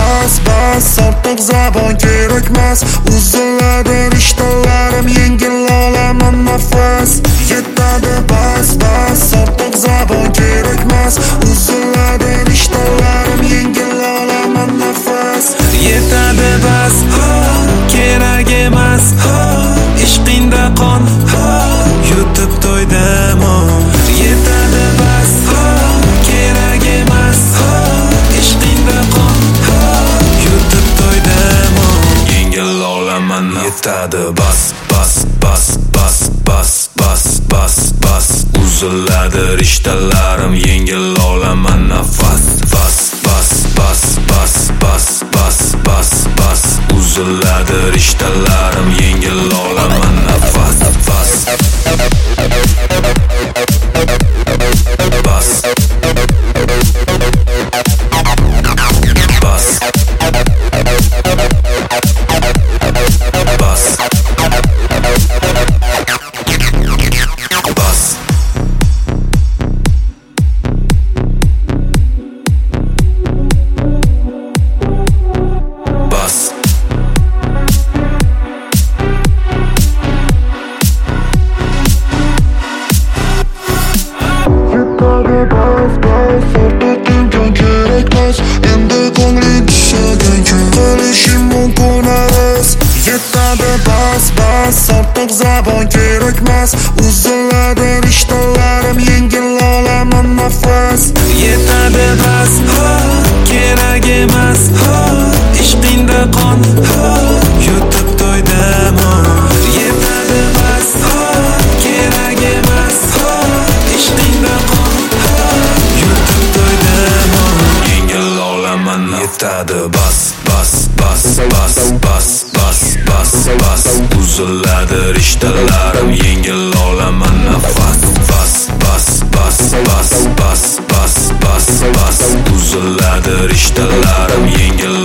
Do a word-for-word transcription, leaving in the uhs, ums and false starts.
bas bas, ortiq zabon kerakmas. Uziladi rishtalarim, yengil olaman nafas. Yetadi bas bas, ortiq zabon kerakmas. Uziladi rishtalarim, yengil olaman nafas. Yetadi bas, kerak emas, ishqingda qon, yutib to'ydim. Yetadi bas, kerak emas, ishqingda qon, yutib to'ydim. Yengil olaman. Yetadi bas bas bas bas bas bas bas bas. Uziladi rishtalarim, yengil olaman nafas. Bas bas bas bas bas bas bas bas. Uziladi rishtalarim, yengil olaman nafas. Bas bas bas bas bas. Bas bas, ortiqdan kerakmas. Endi ko'ngling tushagan kun qilishim mumkin emas. Yetadi bas bas, ortiq zabon kerakmas. Uziladi rishtalarim, yengil olaman nafas. Yetadi bas, kerak emas, ishqingda qon, yutib to'ydim. Yetadi bas, kerak emas, ishqingda qon, yutib to'ydim. Yengil olaman. Yetadi bas bas bas bas bas bas bas bas. Uziladi rishtalarim, yengil olaman nafas. Bas bas bas bas bas bas bas bas. Uziladi rishtalarim, yengil